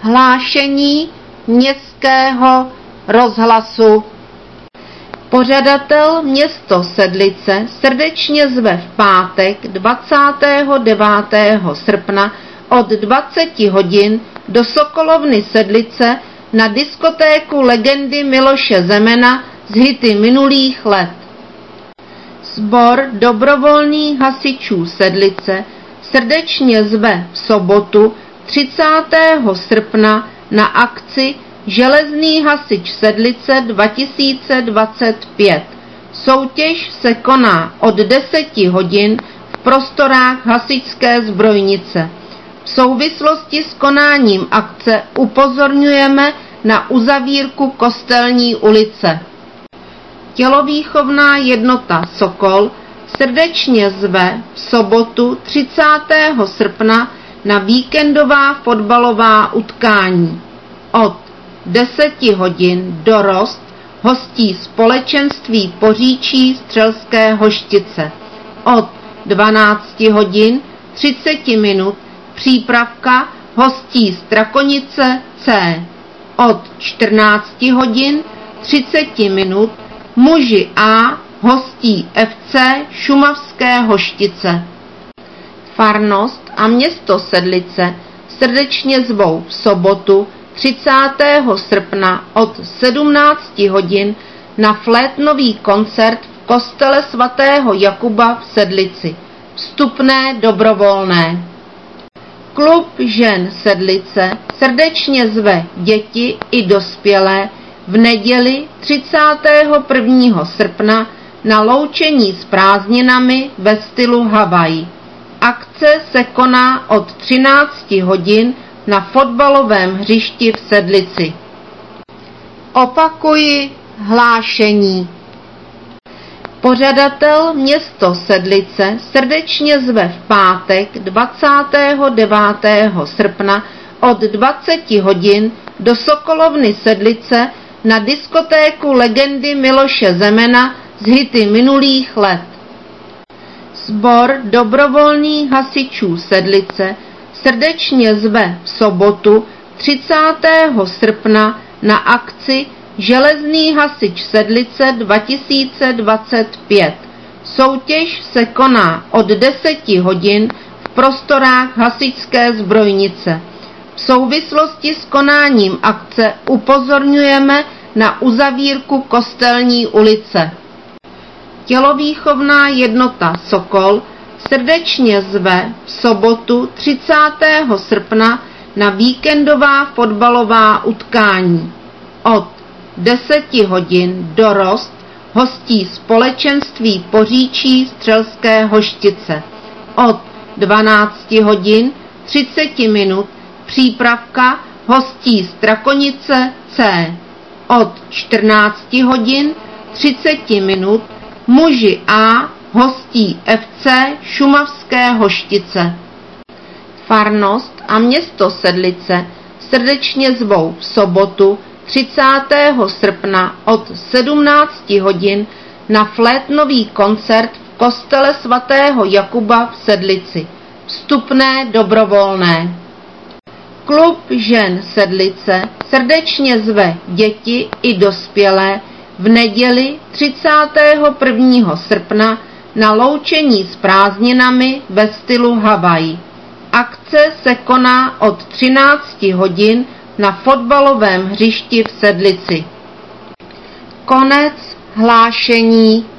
Hlášení Městského rozhlasu. Pořadatel město Sedlice srdečně zve v pátek 29. srpna od 20 hodin do Sokolovny Sedlice na diskotéku legendy Miloše Zemana s hity minulých let. Sbor dobrovolných hasičů Sedlice srdečně zve v sobotu 30. srpna na akci Železný hasič Sedlice 2025. Soutěž se koná od 10 hodin v prostorách hasičské zbrojnice. V souvislosti s konáním akce upozorňujeme na uzavírku Kostelní ulice. Tělovýchovná jednota Sokol srdečně zve v sobotu 30. srpna na víkendová fotbalová utkání. Od 10 hodin dorost hostí společenství Poříčí Střelské Hoštice. Od 12 hodin 30 minut přípravka hostí Strakonice C. Od 14 hodin 30 minut muži A hostí FC Šumavské Hoštice. Farnost a město Sedlice srdečně zvou v sobotu 30. srpna od 17 hodin na flétnový koncert v kostele svatého Jakuba v Sedlici. Vstupné dobrovolné. Klub žen Sedlice srdečně zve děti i dospělé v neděli 31. srpna na loučení s prázdninami ve stylu Havaj. Akce se koná od 13 hodin na fotbalovém hřišti v Sedlici. Opakuji hlášení. Pořadatel město Sedlice srdečně zve v pátek 29. srpna od 20 hodin do Sokolovny Sedlice na diskotéku legendy Miloše Zemana s hity minulých let. Sbor dobrovolných hasičů Sedlice srdečně zve v sobotu 30. srpna na akci Železný hasič Sedlice 2025. Soutěž se koná od 10 hodin v prostorách hasičské zbrojnice. V souvislosti s konáním akce upozorňujeme na uzavírku Kostelní ulice. Tělovýchovná jednota Sokol srdečně zve v sobotu 30. srpna na víkendová fotbalová utkání. Od 10 hodin dorost hostí společenství Poříčí Střelské Hoštice. Od 12 hodin 30 minut přípravka hostí Strakonice C. Od 14 hodin 30 minut muži A hostí FC Šumavské Hoštice. Farnost a město Sedlice srdečně zvou v sobotu 30. srpna od 17 hodin na flétnový koncert v kostele svatého Jakuba v Sedlici. Vstupné dobrovolné. Klub žen Sedlice srdečně zve děti i dospělé v neděli 31. srpna na loučení s prázdninami ve stylu Havaj. Akce se koná od 13 hodin na fotbalovém hřišti v Sedlici. Konec hlášení.